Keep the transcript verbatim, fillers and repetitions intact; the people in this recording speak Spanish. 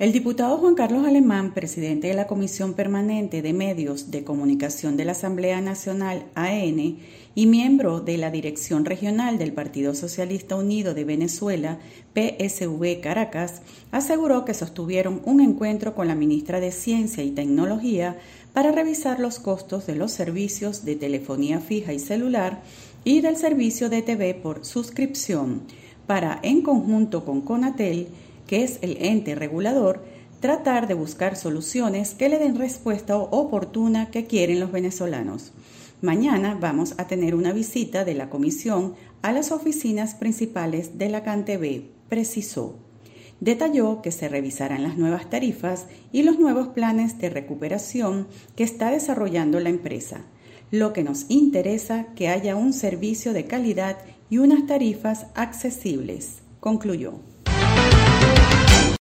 El diputado Juan Carlos Alemán, presidente de la Comisión Permanente de Medios de Comunicación de la Asamblea Nacional A N y miembro de la Dirección Regional del Partido Socialista Unido de Venezuela, P S V Caracas, aseguró que sostuvieron un encuentro con la ministra de Ciencia y Tecnología para revisar los costos de los servicios de telefonía fija y celular y del servicio de T V por suscripción, para, en conjunto con Conatel, que es el ente regulador, tratar de buscar soluciones que le den respuesta oportuna que quieren los venezolanos. Mañana vamos a tener una visita de la comisión a las oficinas principales de la CanTV, precisó. Detalló que se revisarán las nuevas tarifas y los nuevos planes de recuperación que está desarrollando la empresa. Lo que nos interesa que haya un servicio de calidad y unas tarifas accesibles, concluyó.